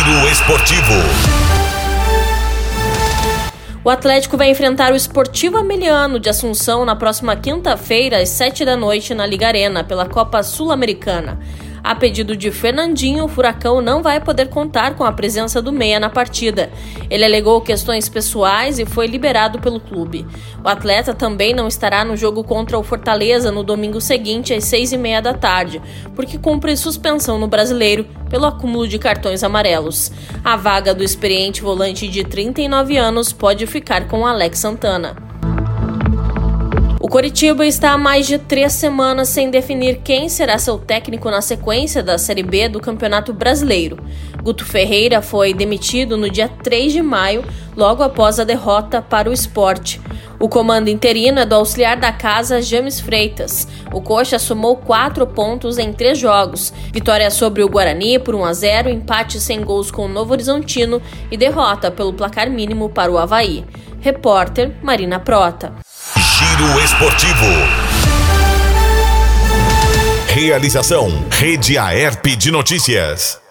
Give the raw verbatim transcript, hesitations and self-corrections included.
Giro Esportivo. O Atlético vai enfrentar o Sportivo Ameliano de Assunção na próxima quinta-feira, às sete da noite, na Liga Arena, pela Copa Sul-Americana. A pedido de Fernandinho, o Furacão não vai poder contar com a presença do meia na partida. Ele alegou questões pessoais e foi liberado pelo clube. O atleta também não estará no jogo contra o Fortaleza no domingo seguinte, às seis e meia da tarde, porque cumpre suspensão no Brasileiro pelo acúmulo de cartões amarelos. A vaga do experiente volante de trinta e nove anos pode ficar com Alex Santana. O Coritiba está há mais de três semanas sem definir quem será seu técnico na sequência da Série B do Campeonato Brasileiro. Guto Ferreira foi demitido no dia três de maio, logo após a derrota para o Sport. O comando interino é do auxiliar da casa, James Freitas. O Coxa somou quatro pontos em três jogos. Vitória sobre o Guarani por um a zero, empate sem gols com o Novo Horizontino e derrota pelo placar mínimo para o Avaí. Repórter Marina Prota. Giro Esportivo. Realização: Rede Aerp de Notícias.